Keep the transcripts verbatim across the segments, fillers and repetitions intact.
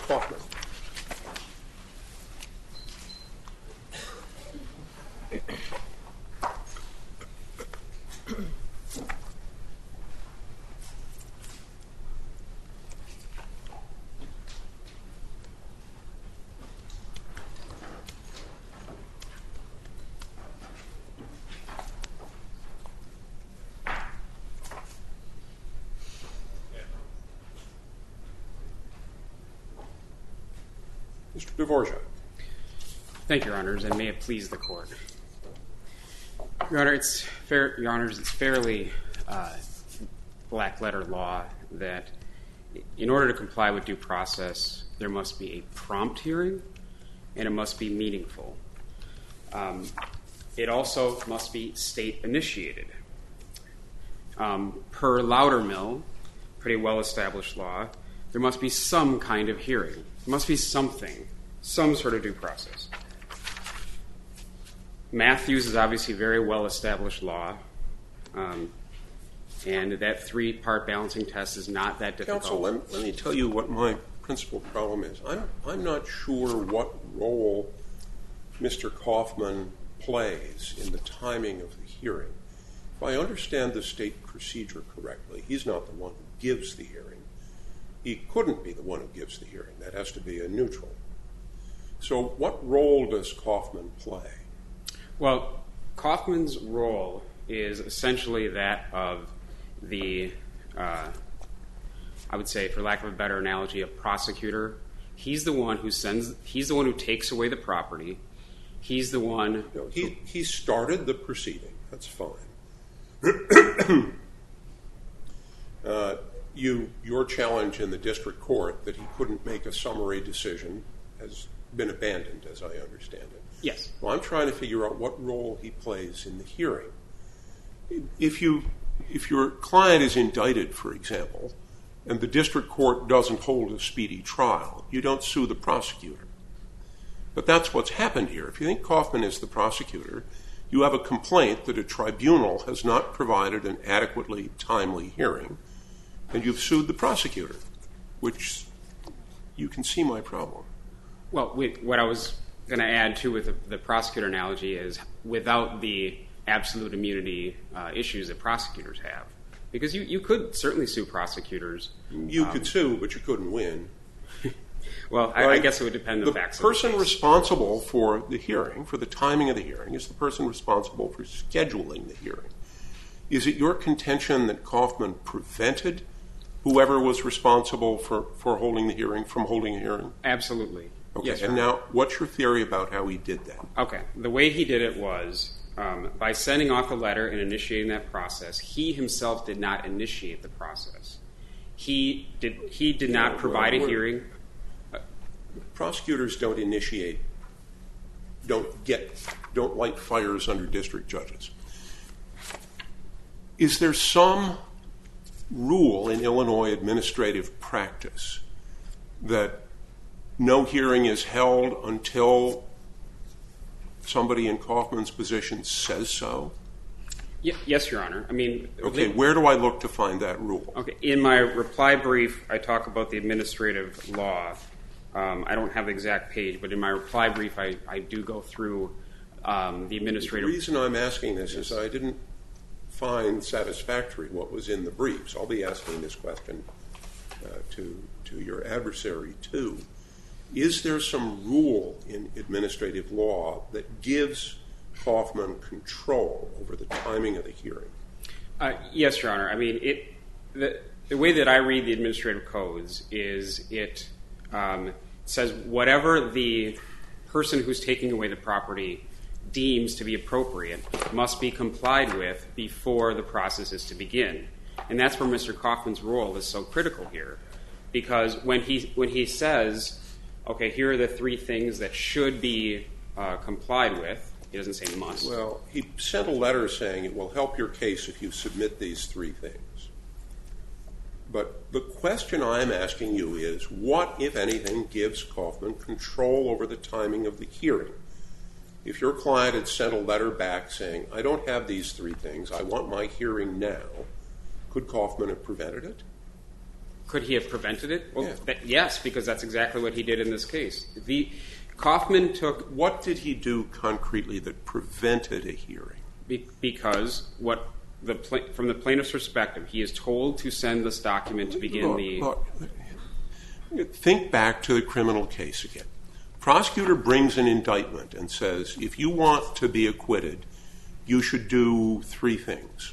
Kaufman. Mister Dvorak. Thank you, Your Honors, and may it please the Court. Your Honor, it's fair, Your Honors, it's fairly uh, black-letter law that in order to comply with due process, there must be a prompt hearing, and it must be meaningful. Um, it also must be state-initiated. Um, per Loudermill, pretty well-established law, there must be some kind of hearing. There must be something, some sort of due process. Matthews is obviously very well-established law, um, and that three-part balancing test is not that difficult. Counsel, let, let me tell you what my principal problem is. I'm, I'm not sure what role Mister Kaufman plays in the timing of the hearing. If I understand the state procedure correctly, he's not the one who gives the hearing. He couldn't be the one who gives the hearing. That has to be a neutral. So what role does Kaufman play? Well, Kaufman's role is essentially that of the, uh, I would say, for lack of a better analogy, a prosecutor. He's the one who sends, he's the one who takes away the property. He's the one... No, he, he started the proceeding. That's fine. uh, you, your challenge in the district court that he couldn't make a summary decision has been abandoned, as I understand it. Yes. Well, I'm trying to figure out what role he plays in the hearing. If you, if your client is indicted, for example, and the district court doesn't hold a speedy trial, you don't sue the prosecutor. But that's what's happened here. If you think Kaufman is the prosecutor, you have a complaint that a tribunal has not provided an adequately timely hearing, and you've sued the prosecutor, which you can see my problem. Well, what I was going to add, too, with the, the prosecutor analogy is without the absolute immunity uh, issues that prosecutors have. Because you, you could certainly sue prosecutors. You um, could sue, but you couldn't win. Well, I, right? I guess it would depend on the facts. The person responsible for the hearing, for the timing of the hearing, is the person responsible for scheduling the hearing. Is it your contention that Kaufman prevented whoever was responsible for, for holding the hearing from holding a hearing? Absolutely. Okay, yes, and now what's your theory about how he did that? Okay, the way he did it was um, by sending off a letter and initiating that process. He himself did not initiate the process. He did, he did not well, provide well, a hearing. Prosecutors don't initiate, don't get, don't light fires under district judges. Is there some rule in Illinois administrative practice that no hearing is held until somebody in Kaufman's position says so? Yes, Your Honor. I mean, okay, where do I look to find that rule? Okay, in my reply brief, I talk about the administrative law. Um, I don't have the exact page, but in my reply brief, I, I do go through um, the administrative... The reason I'm asking this is I didn't find satisfactory what was in the briefs. I'll be asking this question uh, to, to your adversary, too. Is there some rule in administrative law that gives Kaufman control over the timing of the hearing? Uh, yes, Your Honor. I mean, it, the, the way that I read the administrative codes is it um, says whatever the person who's taking away the property deems to be appropriate must be complied with before the process is to begin. And that's where Mister Kaufman's role is so critical here. Because when he, when he says, okay, here are the three things that should be uh, complied with, he doesn't say must. Well, he sent a letter saying it will help your case if you submit these three things. But the question I'm asking you is, what, if anything, gives Kaufman control over the timing of the hearing? If your client had sent a letter back saying, I don't have these three things, I want my hearing now, could Kaufman have prevented it? Could he have prevented it? Well, Yeah. that, yes, because that's exactly what he did in this case. The Kaufman took... What did he do concretely that prevented a hearing? Be, because what the from the plaintiff's perspective, he is told to send this document to begin look, the... Look, think back to the criminal case again. Prosecutor brings an indictment and says, if you want to be acquitted, you should do three things.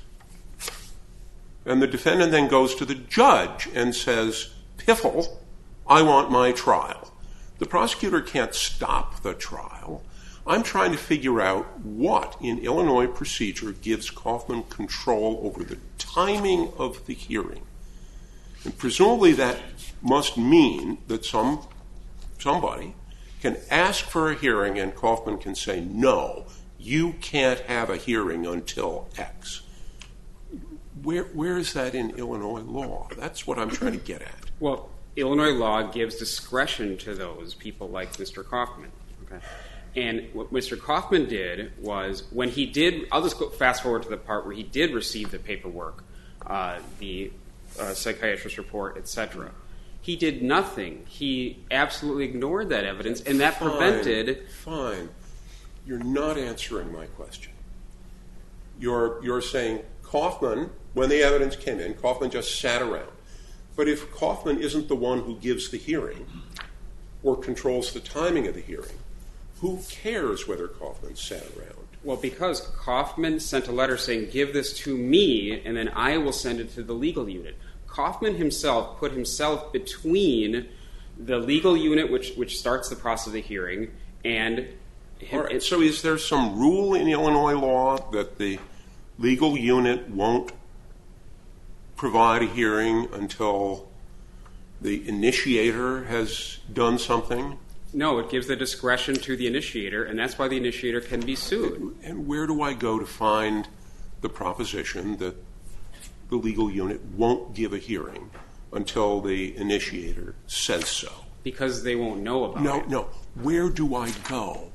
And the defendant then goes to the judge and says, piffle, I want my trial. The prosecutor can't stop the trial. I'm trying to figure out what in Illinois procedure gives Kaufman control over the timing of the hearing. And presumably that must mean that some somebody can ask for a hearing and Kaufman can say, no, you can't have a hearing until X. Where, where is that in Illinois law? That's what I'm trying to get at. Well, Illinois law gives discretion to those people like Mister Kaufman. Okay? And what Mister Kaufman did was when he did, I'll just go fast forward to the part where he did receive the paperwork, uh, the uh, psychiatrist report, et cetera. He did nothing. He absolutely ignored that evidence, and that fine, prevented... Fine. You're not answering my question. You're, you're saying Kaufman, when the evidence came in, Kaufman just sat around. But if Kaufman isn't the one who gives the hearing or controls the timing of the hearing, who cares whether Kaufman sat around? Well, because Kaufman sent a letter saying, give this to me, and then I will send it to the legal unit. Kaufman himself put himself between the legal unit, which, which starts the process of the hearing, and... All right, so is there some rule in Illinois law that the legal unit won't provide a hearing until the initiator has done something? No, it gives the discretion to the initiator, and that's why the initiator can be sued. And where do I go to find the proposition that the legal unit won't give a hearing until the initiator says so? Because they won't know about no, it. No, no. Where do I go?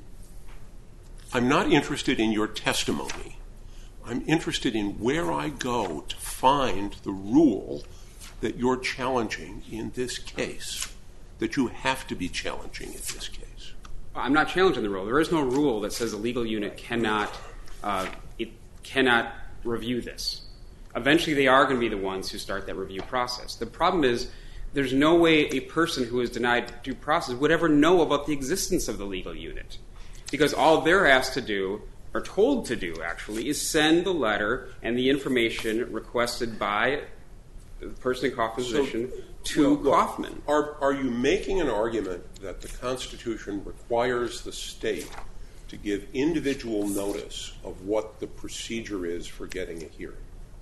I'm not interested in your testimony. I'm interested in where I go to find the rule that you're challenging in this case, that you have to be challenging in this case. I'm not challenging the rule. There is no rule that says a legal unit cannot, uh, it cannot review this. Eventually, they are going to be the ones who start that review process. The problem is there's no way a person who is denied due process would ever know about the existence of the legal unit. Because all they're asked to do, or told to do actually, is send the letter and the information requested by the person in Kaufman's So, position to well, Kaufman. Are, are you making an argument that the Constitution requires the state to give individual notice of what the procedure is for getting a hearing?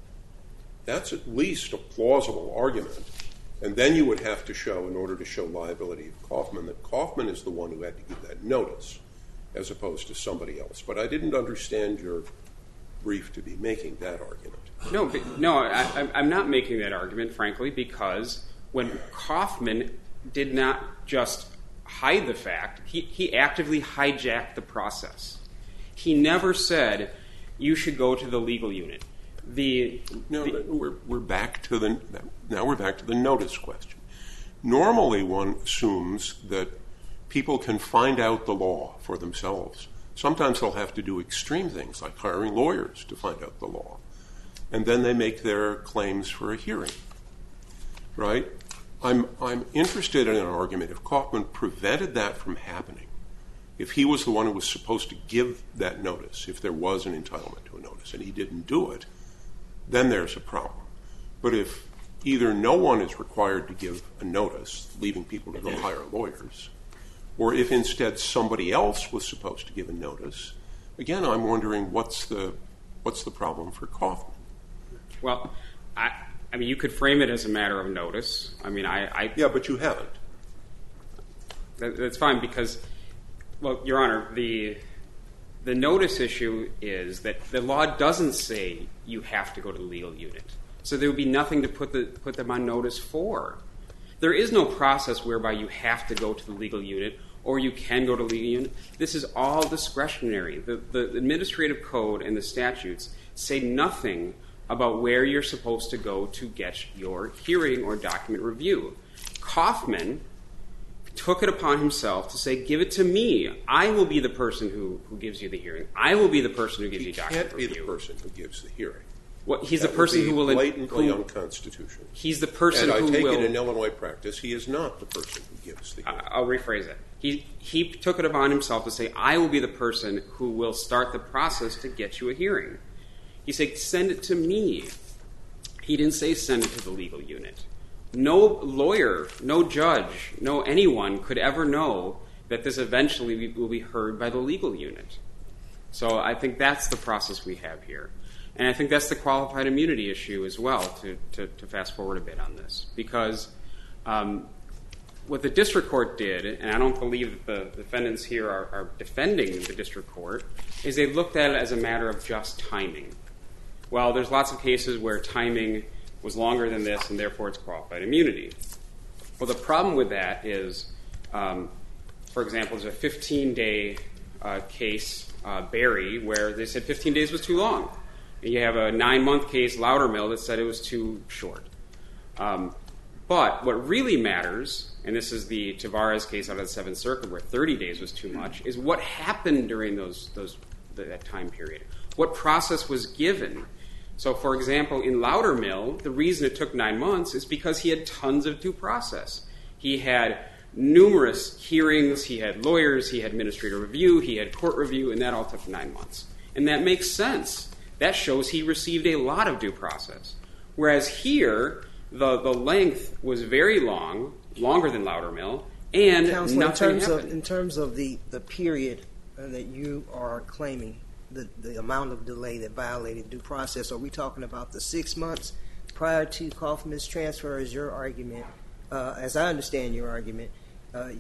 That's at least a plausible argument. And then you would have to show, in order to show liability of Kaufman, that Kaufman is the one who had to give that notice, as opposed to somebody else. But I didn't understand your brief to be making that argument. No, but, no, I, I'm not making that argument, frankly, because when Kaufman did not just hide the fact, he, he actively hijacked the process. He never said, you should go to the legal unit. The, no, the, we're, we're back to the, now we're back to the notice question. Normally one assumes that people can find out the law for themselves. Sometimes they'll have to do extreme things, like hiring lawyers to find out the law. And then they make their claims for a hearing, right? I'm, I'm interested in an argument if Kaufman prevented that from happening, if he was the one who was supposed to give that notice, if there was an entitlement to a notice, and he didn't do it, then there's a problem. But if either no one is required to give a notice, leaving people to go hire lawyers, or if instead somebody else was supposed to give a notice, again, I'm wondering what's the what's the problem for Kaufman? Well, I, I mean, you could frame it as a matter of notice. I mean, I... I yeah, but you haven't. That, that's fine because, well, Your Honor, the the notice issue is that the law doesn't say you have to go to the legal unit. So there would be nothing to put the put them on notice for. There is no process whereby you have to go to the legal unit or you can go to the legal unit. This is all discretionary. The, the administrative code and the statutes say nothing about where you're supposed to go to get your hearing or document review. Kaufman took it upon himself to say, give it to me. I will be the person who, who gives you the hearing. I will be the person who gives you document review. He can't be the person who gives the hearing. Well, he's that the person would be who will... blatantly who, unconstitutional. He's the person and who I take will... it in Illinois practice, he is not the person who gives the hearing. I'll rephrase it. He, he took it upon himself to say, I will be the person who will start the process to get you a hearing. He said, send it to me. He didn't say send it to the legal unit. No lawyer, no judge, no anyone could ever know that this eventually will be heard by the legal unit. So I think that's the process we have here. And I think that's the qualified immunity issue as well, to, to, to fast forward a bit on this. Because um, what the district court did, and I don't believe that the defendants here are, are defending the district court, is they looked at it as a matter of just timing. Well, there's lots of cases where timing was longer than this, and therefore it's qualified immunity. Well, the problem with that is, um, for example, there's a fifteen-day uh, case, uh, Barry, where they said fifteen days was too long. And you have a nine-month case, Loudermill, that said it was too short. Um, but what really matters, and this is the Tavares case out of the Seventh Circuit where thirty days was too much, is what happened during those, those that time period. What process was given? So, for example, in Loudermill, the reason it took nine months is because he had tons of due process. He had numerous hearings, he had lawyers, he had administrative review, he had court review, and that all took nine months. And that makes sense. That shows he received a lot of due process. Whereas here, the, the length was very long, longer than Loudermill, and Counselor, nothing in terms happened. Of, in terms of the, the period uh, that you are claiming, the, the amount of delay that violated due process, are we talking about the six months prior to Kaufman's transfer? Is your argument, uh, as I understand your argument, uh,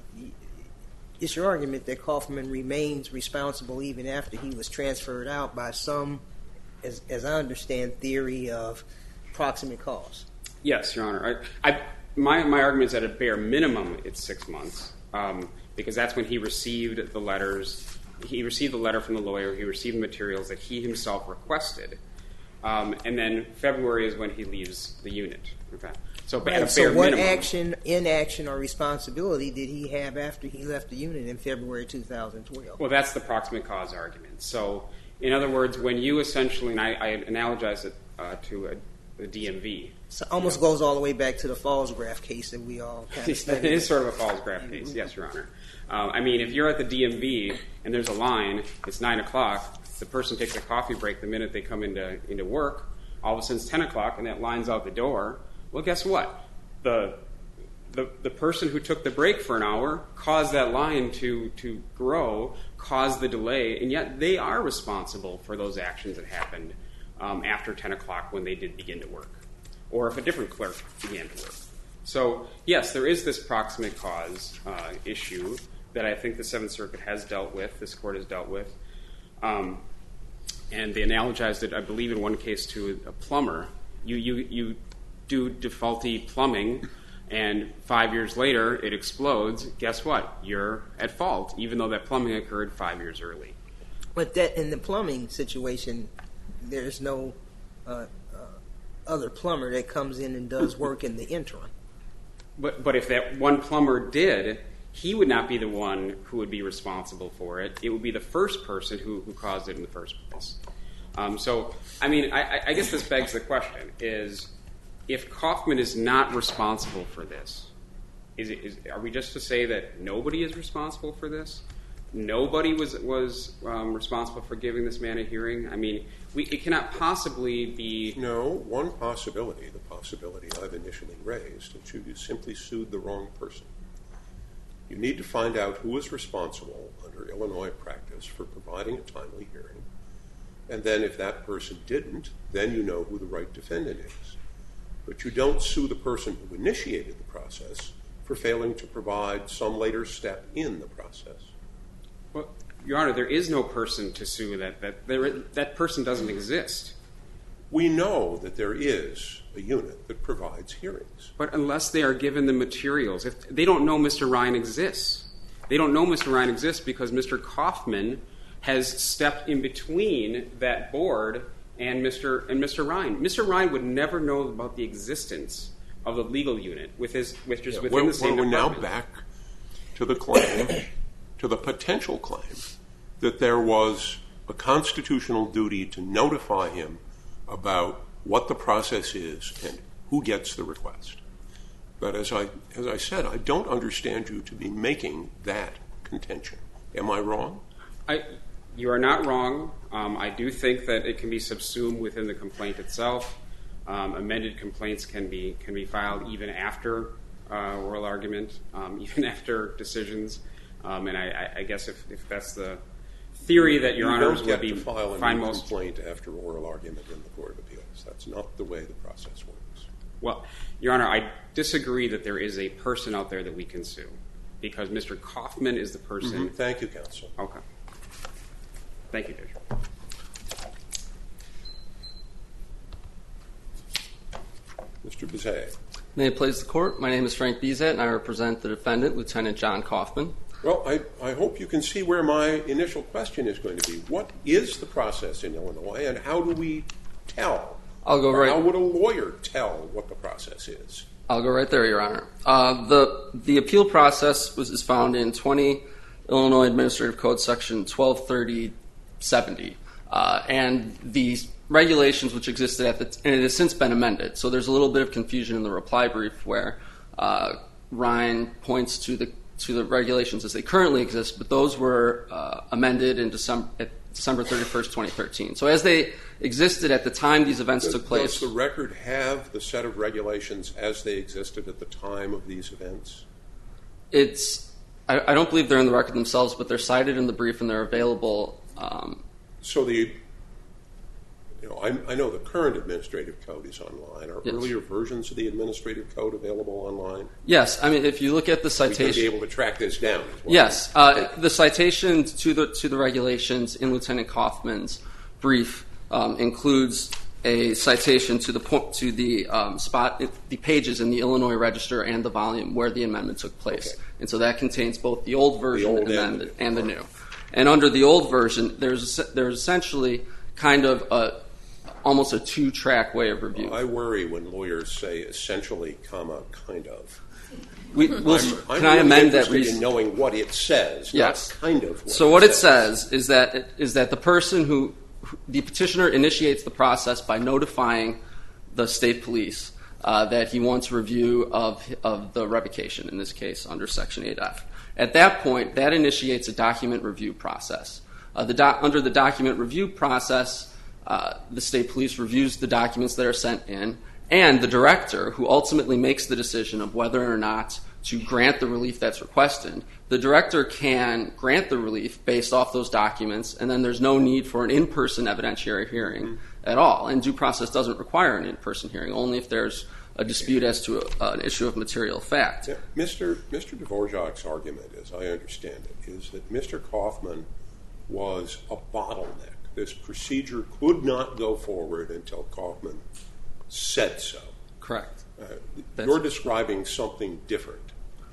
it's your argument that Kaufman remains responsible even after he was transferred out by some, as, as I understand, theory of proximate cause? Yes, Your Honor. I, I, my, my argument is that at bare minimum it's six months um, because that's when he received the letters. He received the letter from the lawyer. He received the materials that he himself requested. Um, and then February is when he leaves the unit. Okay. So at a bare so what minimum, action, inaction, or responsibility did he have after he left the unit in February two thousand twelve? Well, that's the proximate cause argument. So, in other words, when you essentially, and I, I analogize it uh, to a, a D M V. So it almost you know, goes all the way back to the Fallsgraf case that we all kind of studied. It is sort of a Fallsgraf case, yes, Your Honor. Uh, I mean, if you're at the D M V and there's a line, it's nine o'clock, the person takes a coffee break the minute they come into, into work, all of a sudden it's ten o'clock and that line's out the door. Well, guess what? The, the, the person who took the break for an hour caused that line to, to grow, caused the delay, and yet they are responsible for those actions that happened um, after ten o'clock when they did begin to work, or if a different clerk began to work. So, yes, there is this proximate cause uh, issue that I think the Seventh Circuit has dealt with, this Court has dealt with. Um, and they analogized it, I believe, in one case to a plumber. You, you, you do defaulty plumbing, and five years later it explodes. Guess what? You're at fault, even though that plumbing occurred five years early. But that in the plumbing situation, there's no uh, uh, other plumber that comes in and does work in the interim. But, but if that one plumber did, he would not be the one who would be responsible for it. It would be the first person who, who caused it in the first place. Um, so, I mean, I, I guess this begs the question, is if Kaufman is not responsible for this, is, it, is are we just to say that nobody is responsible for this? Nobody was, was um, responsible for giving this man a hearing? I mean, we, it cannot possibly be... No, one possibility, the possibility I've initially raised, is you simply sued the wrong person. You need to find out who is responsible under Illinois practice for providing a timely hearing. And then if that person didn't, then you know who the right defendant is. But you don't sue the person who initiated the process for failing to provide some later step in the process. Well, Your Honor, there is no person to sue. That, that, there, that person doesn't exist. We know that there is a unit that provides hearings. But unless they are given the materials, if they don't know Mister Ryan exists. They don't know Mister Ryan exists because Mister Kaufman has stepped in between that board and Mr. and Mister Ryan. Mister Ryan would never know about the existence of the legal unit with his, which is Yeah, within we're, the same we're now department. back to the claim, to the potential claim, that there was a constitutional duty to notify him about what the process is and who gets the request. But as I as I said, I don't understand you to be making that contention. Am I wrong? I, you are not wrong. Um, I do think that it can be subsumed within the complaint itself. Um, amended complaints can be can be filed even after uh, oral argument, um, even after decisions. Um, and I, I guess if, if that's the theory that Your you Honors don't would get be to file a fine new most. complaint after oral argument in the Court of Appeals. That's not the way the process works. Well, Your Honor, I disagree that there is a person out there that we can sue, because Mister Kaufman is the person. Mm-hmm. Thank you, counsel. Okay. Thank you, Judge. Mister Bizet. May it please the Court, my name is Frank Bizet, and I represent the defendant, Lieutenant John Kaufman. Well, I, I hope you can see where my initial question is going to be. What is the process in Illinois, and how do we tell? I'll go Or right. How would a lawyer tell what the process is? I'll go right there, Your Honor. Uh, the the appeal process was is found in twenty Illinois Administrative Code Section twelve thirty seventy, uh, and the regulations which existed at the t- and it has since been amended. So there's a little bit of confusion in the reply brief where uh, Ryan points to the to the regulations as they currently exist, but those were uh, amended in December at December thirty-first, twenty thirteen. So as they existed at the time these events Does, took place. does the record have the set of regulations as they existed at the time of these events? It's I, I don't believe they're in the record themselves, but they're cited in the brief and they're available. Um, So the, you know, I, I know the current administrative code is online. Are Yes. earlier versions of the administrative code available online? yes, I mean if you look at the We could be citation. able to track this down as well. Yes, uh, the citation to the to the regulations in Lieutenant Kaufman's brief um, includes a citation to the point to the um, spot the pages in the Illinois Register and the volume where the amendment took place, Okay. and so that contains both the old version old and, and then the the, and the new. new. And under the old version, there's there's essentially kind of a almost a two track way of review. I worry when lawyers say essentially, comma, kind of. We, we'll, I'm, I'm can I really amend that? interested Reason? in knowing what it says, Yes. not kind of what So it what it says. says is that is that the person who, who the petitioner initiates the process by notifying the state police uh, that he wants review of of the revocation, in this case under Section eight F. At that point, that initiates a document review process. Uh, the doc, under the document review process, uh, the state police reviews the documents that are sent in, and the director, who ultimately makes the decision of whether or not to grant the relief that's requested, the director can grant the relief based off those documents, and then there's no need for an in-person evidentiary hearing mm-hmm. at all. And due process doesn't require an in-person hearing, only if there's a dispute as to a, an issue of material fact. Yeah. Mister Mister Dvorak's argument, as I understand it, is that Mister Kaufman was a bottleneck. This procedure could not go forward until Kaufman said so. Correct. Uh, you're describing something different.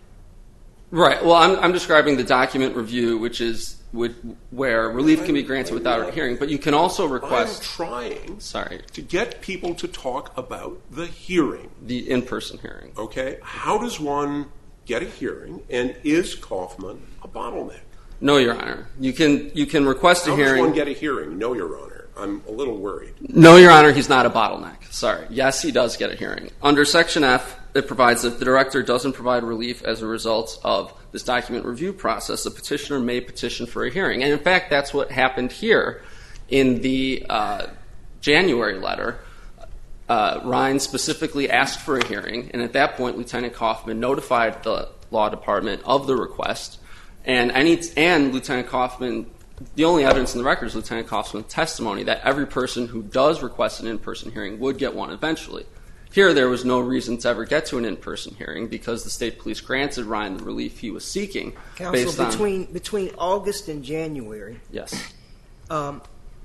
Right. Well, I'm, I'm describing the document review, which is would, where relief can be granted I'm without not- a hearing, but you can also request. I'm trying Sorry, to get people to talk about the hearing. the in-person hearing. Okay? How does one get a hearing, and is Kaufman a bottleneck? No, Your Honor. You can you can request a How hearing. does one get a hearing? No, Your Honor. I'm a little worried. No, Your Honor, he's not a bottleneck. Sorry. Yes, he does get a hearing. Under Section F, it provides that if the director doesn't provide relief as a result of this document review process, the petitioner may petition for a hearing. And in fact, that's what happened here in the uh, January letter. Uh, Ryan specifically asked for a hearing, and at that point, Lieutenant Kaufman notified the law department of the request, and any and Lieutenant Kaufman. The only evidence in the record is Lieutenant Kaufman's testimony that every person who does request an in-person hearing would get one eventually. Here, there was no reason to ever get to an in-person hearing because the state police granted Ryan the relief he was seeking. Counsel, based on, between between August and January, yes, um,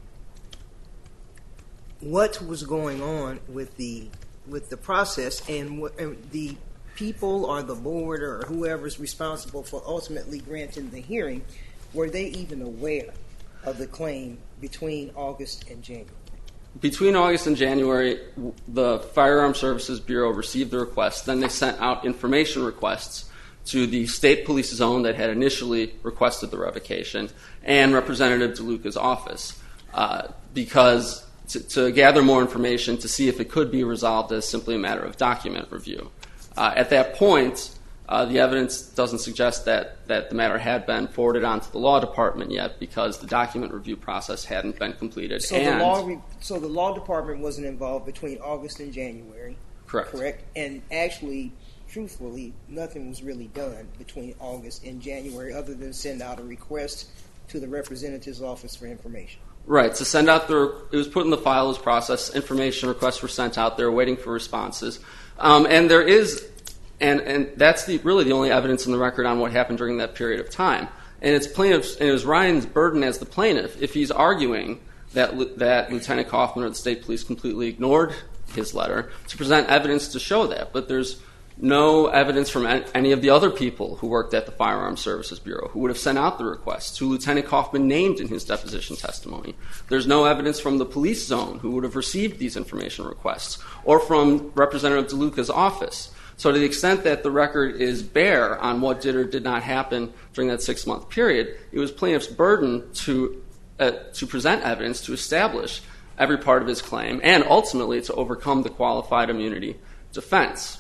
what was going on with the with the process, and, what, and the people or the board or whoever's responsible for ultimately granting the hearing, were they even aware of the claim between August and January? Between August and January, the Firearm Services Bureau received the request. Then they sent out information requests to the state police zone that had initially requested the revocation and Representative DeLuca's office uh, because to, to gather more information to see if it could be resolved as simply a matter of document review. Uh, at that point, uh, the evidence doesn't suggest that, that the matter had been forwarded on to the law department yet because the document review process hadn't been completed. So, and the, law re- so the law department wasn't involved between August and January. Correct. Correct. And actually, truthfully, nothing was really done between August and January other than send out a request to the representative's office for information. Right, to send out the, it was put in the files process, information requests were sent out, they were waiting for responses. Um, and there is, and, and that's the, really the only evidence in the record on what happened during that period of time. And it's plaintiff's, and it was Ryan's burden as the plaintiff, if he's arguing that, that Lieutenant Kaufman or the state police completely ignored his letter, to present evidence to show that. But there's no evidence from any of the other people who worked at the Firearms Services Bureau who would have sent out the requests, who Lieutenant Kaufman named in his deposition testimony. There's no evidence from the police zone who would have received these information requests, or from Representative DeLuca's office. So to the extent that the record is bare on what did or did not happen during that six-month period, it was plaintiff's burden to, uh, to present evidence to establish every part of his claim and ultimately to overcome the qualified immunity defense.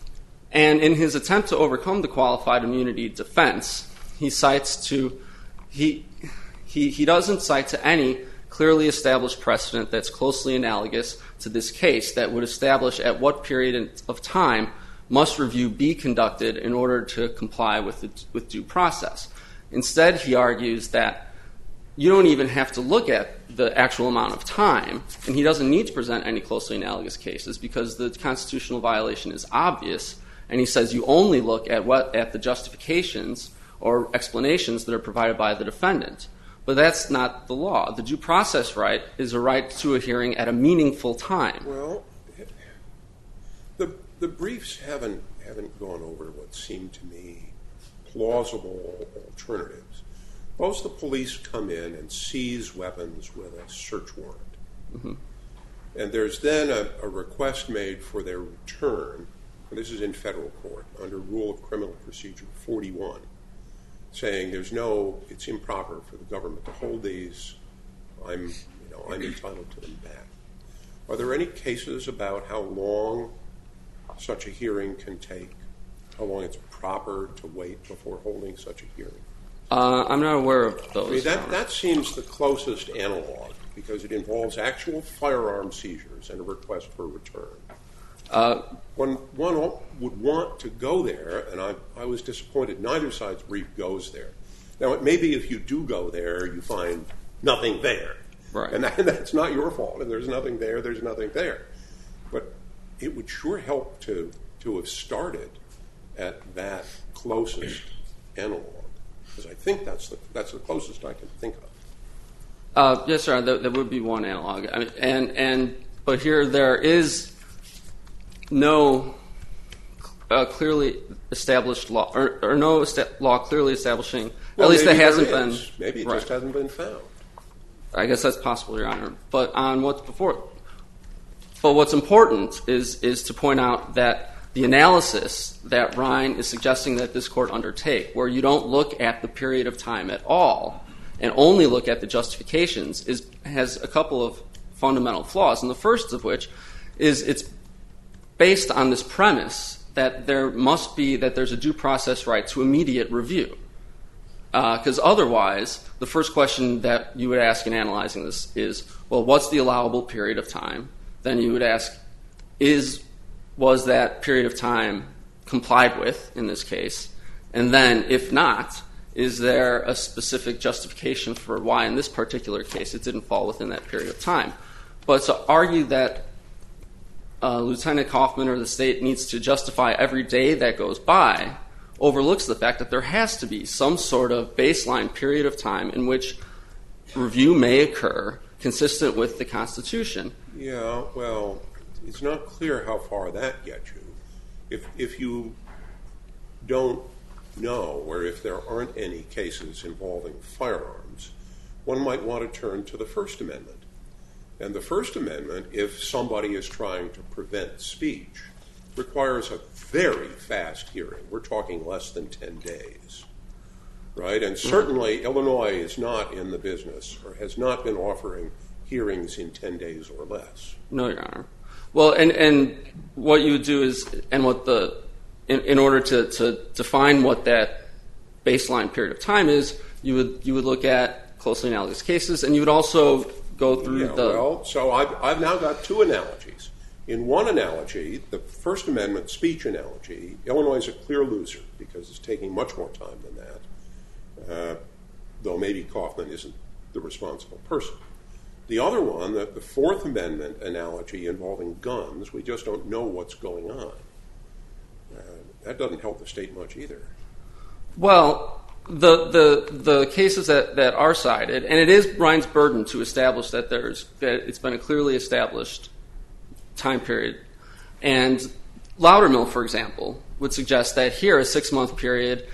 And in his attempt to overcome the qualified immunity defense, he cites to he he he doesn't cite to any clearly established precedent that's closely analogous to this case that would establish at what period of time must review be conducted in order to comply with the, with due process. Instead, he argues that you don't even have to look at the actual amount of time, and he doesn't need to present any closely analogous cases because the constitutional violation is obvious. And he says you only look at what at the justifications or explanations that are provided by the defendant. But that's not the law. The due process right is a right to a hearing at a meaningful time. Well, the the briefs haven't haven't gone over what seem to me plausible alternatives. Most of the police come in and seize weapons with a search warrant. Mm-hmm. And there's then a, a request made for their return. This is in federal court under Rule of Criminal Procedure forty-one, saying there's no, it's improper for the government to hold these. I'm, you know, I'm entitled to them back. Are there any cases about how long such a hearing can take? How long it's proper to wait before holding such a hearing? Uh, I'm not aware of those. I mean, that, that seems the closest analog because it involves actual firearm seizures and a request for return. Uh, one, one would want to go there, and I, I was disappointed neither side's brief goes there. Now, it may be if you do go there, you find nothing there. Right. And, that, and that's not your fault. And there's nothing there, there's nothing there. But it would sure help to, to have started at that closest analog, because I think that's the, that's the closest I can think of. Uh, yes, sir, there, there would be one analog. I mean, and, and, but here there is no uh, clearly established law, or, or no est- law clearly establishing, well, at least that hasn't there been. Is. Maybe it right. just hasn't been found. I guess that's possible, Your Honor. But on what's before, but what's important is is to point out that the analysis that Ryan is suggesting that this court undertake, where you don't look at the period of time at all and only look at the justifications, is has a couple of fundamental flaws, and the first of which is it's based on this premise that there must be, that there's a due process right to immediate review. Because uh, otherwise, the first question that you would ask in analyzing this is, well, what's the allowable period of time? Then you would ask, is was that period of time complied with in this case? And then, if not, is there a specific justification for why in this particular case it didn't fall within that period of time? But to argue that Uh, Lieutenant Kaufman or the state needs to justify every day that goes by overlooks the fact that there has to be some sort of baseline period of time in which review may occur consistent with the Constitution. Yeah, well, it's not clear how far that gets you. If, if you don't know, or if there aren't any cases involving firearms, one might want to turn to the First Amendment. And the First Amendment, if somebody is trying to prevent speech, requires a very fast hearing. We're talking less than ten days, right? And certainly Illinois is not in the business or has not been offering hearings in ten days or less. No, Your Honor. Well, and, and what you would do is, and what the, in, in order to, to define what that baseline period of time is, you would you would look at closely analogous cases, and you would also go through yeah, the... Well, so I've, I've now got two analogies. In one analogy, the First Amendment speech analogy, Illinois is a clear loser because it's taking much more time than that, uh, though maybe Kaufman isn't the responsible person. The other one, the, the Fourth Amendment analogy involving guns, we just don't know what's going on. Uh, that doesn't help the state much either. Well, the the the cases that, that are cited, and it is Ryan's burden to establish that there's that it's been a clearly established time period. And Loudermill, for example, would suggest that here a six-month period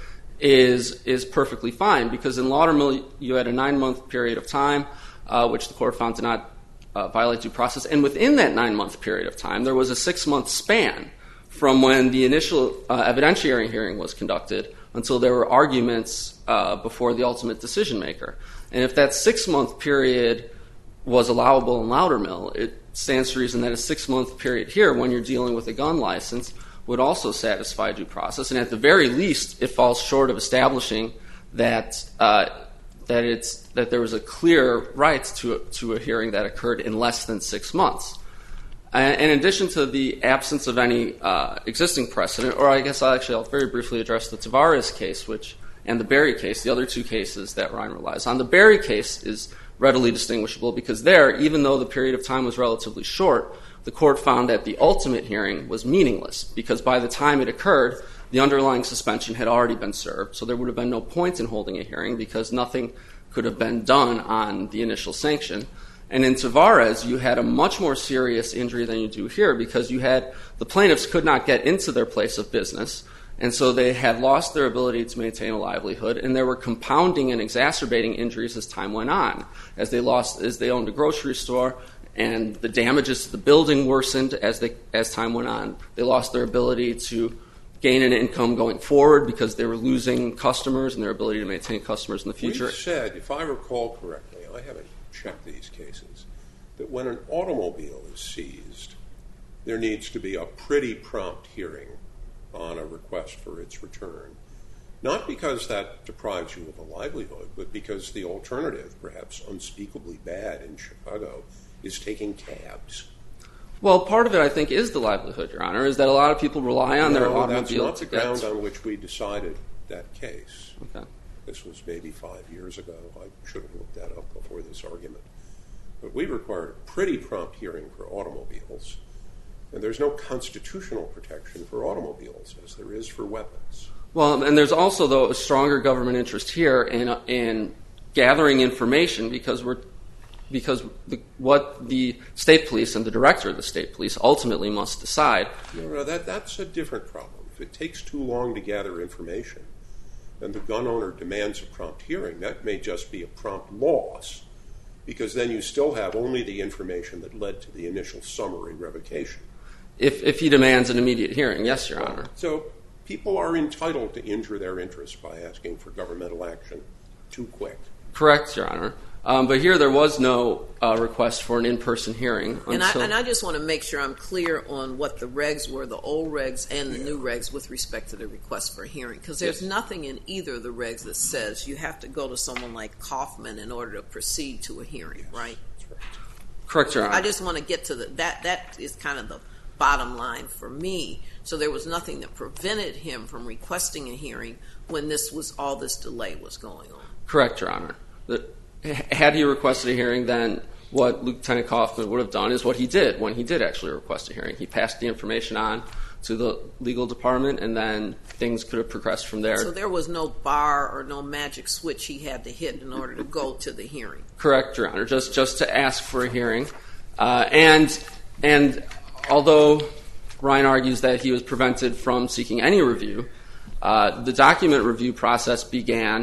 is is perfectly fine, because in Loudermill you had a nine-month period of time, uh, which the court found to not uh, violate due process, and within that nine-month period of time there was a six-month span from when the initial uh, evidentiary hearing was conducted until there were arguments uh, before the ultimate decision maker. And if that six-month period was allowable in Loudermill, it stands to reason that a six-month period here, when you're dealing with a gun license, would also satisfy due process. And at the very least, it falls short of establishing that uh, that it's that there was a clear right to a, to a hearing that occurred in less than six months. And in addition to the absence of any uh, existing precedent, or I guess I'll actually I'll very briefly address the Tavares case, which and the Berry case, the other two cases that Ryan relies on. The Berry case is readily distinguishable because there, even though the period of time was relatively short, the court found that the ultimate hearing was meaningless because by the time it occurred, the underlying suspension had already been served, so there would have been no point in holding a hearing because nothing could have been done on the initial sanction. And in Tavares, you had a much more serious injury than you do here because you had the plaintiffs could not get into their place of business, and so they had lost their ability to maintain a livelihood, and there were compounding and exacerbating injuries as time went on, as they lost, as they owned a grocery store, and the damages to the building worsened as they as time went on. They lost their ability to gain an income going forward because they were losing customers and their ability to maintain customers in the future. We've said, if I recall correctly, I haven't checked these cases, that when an automobile is seized, there needs to be a pretty prompt hearing on a request for its return. Not because that deprives you of a livelihood, but because the alternative, perhaps unspeakably bad in Chicago, is taking cabs. Well, part of it, I think, is the livelihood, Your Honor, is that a lot of people rely on no, their automobile that's to not get... the ground on which we decided that case. Okay. This was maybe five years ago. I should have looked that up before this argument. But we required a pretty prompt hearing for automobiles, and there's no constitutional protection for automobiles as there is for weapons. Well, and there's also, though, a stronger government interest here in in gathering information because we're because the, what the state police and the director of the state police ultimately must decide. No, no, that that's a different problem. If it takes too long to gather information, and the gun owner demands a prompt hearing, that may just be a prompt loss, because then you still have only the information that led to the initial summary revocation. If if he demands an immediate hearing, yes, Your Honor. So people are entitled to injure their interests by asking for governmental action too quick. Correct, Your Honor. Um, but here there was no uh, request for an in-person hearing. And I, until... and I just want to make sure I'm clear on what the regs were, the old regs and the yeah. new regs with respect to the request for a hearing. Because there's yes. nothing in either of the regs that says you have to go to someone like Kaufman in order to proceed to a hearing, Yes, right? That's right? Correct, Your Honor. I just want to get to the, that. That is kind of the bottom line for me. So there was nothing that prevented him from requesting a hearing when this was all this delay was going on. Correct, Your Honor. The, had he requested a hearing, then what Lieutenant Kaufman would have done is what he did when he did actually request a hearing. He passed the information on to the legal department, and then things could have progressed from there. So there was no bar or no magic switch he had to hit in order to go to the hearing. Correct, Your Honor. Just just to ask for a hearing, uh, and and although Ryan argues that he was prevented from seeking any review, uh, the document review process began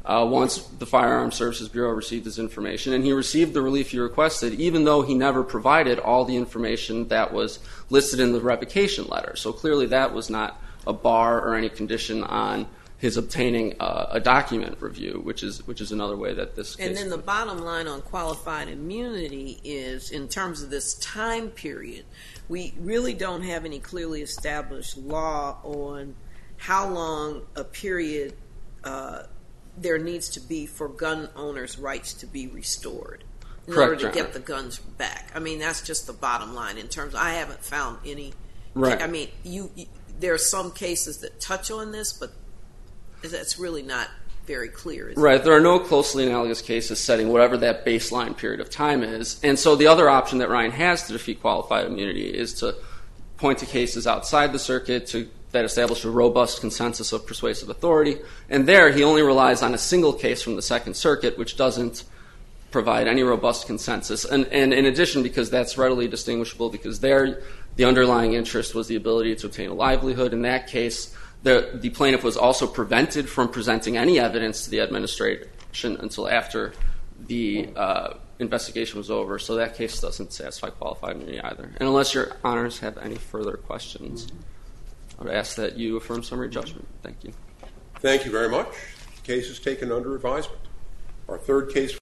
uh, once the Firearms Services Bureau received his information, and he received the relief he requested, even though he never provided all the information that was listed in the revocation letter. So clearly that was not a bar or any condition on his obtaining uh, a document review, which is which is another way that this case. And then the bottom line on qualified immunity is, in terms of this time period, we really don't have any clearly established law on how long a period uh, there needs to be for gun owners' rights to be restored in Correct, order to Your get Honor. the guns back. I mean, that's just the bottom line. In terms, I haven't found any. Right. I mean, you, you there are some cases that touch on this, but that's really not very clear. Is Right. it? There are no closely analogous cases setting whatever that baseline period of time is. And so the other option that Ryan has to defeat qualified immunity is to point to cases outside the circuit to that establish a robust consensus of persuasive authority. And there he only relies on a single case from the Second Circuit, which doesn't provide any robust consensus. And, and in addition, because that's readily distinguishable, because there the underlying interest was the ability to obtain a livelihood. In that case, the, the plaintiff was also prevented from presenting any evidence to the administration until after the uh, investigation was over. So that case doesn't satisfy qualified immunity either. And unless your honors have any further questions, I would ask that you affirm summary judgment. Thank you. Thank you very much. The case is taken under advisement. Our third case